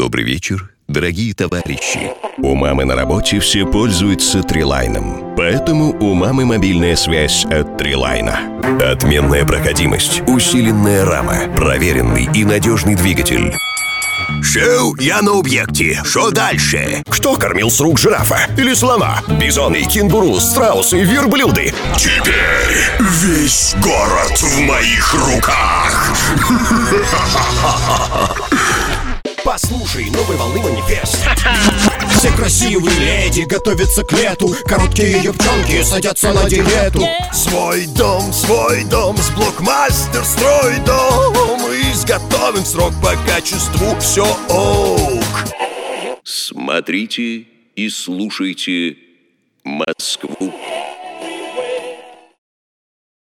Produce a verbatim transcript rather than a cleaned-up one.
Добрый вечер, дорогие товарищи. У мамы на работе все пользуются Трилайном. Поэтому у мамы мобильная связь от Трилайна. Отменная проходимость, усиленная рама, проверенный и надежный двигатель. Шоу, я на объекте. Что дальше? Кто кормил с рук жирафа или слона? Бизоны, кенгуру, страусы, верблюды. Теперь весь город в моих руках. Послушай новой волны манифест. Все красивые леди готовятся к лету. Короткие юбчонки садятся на диету. Свой дом, свой дом, с Блокмастер строй дом. Изготовим срок по качеству, все ок. Смотрите и слушайте Москву.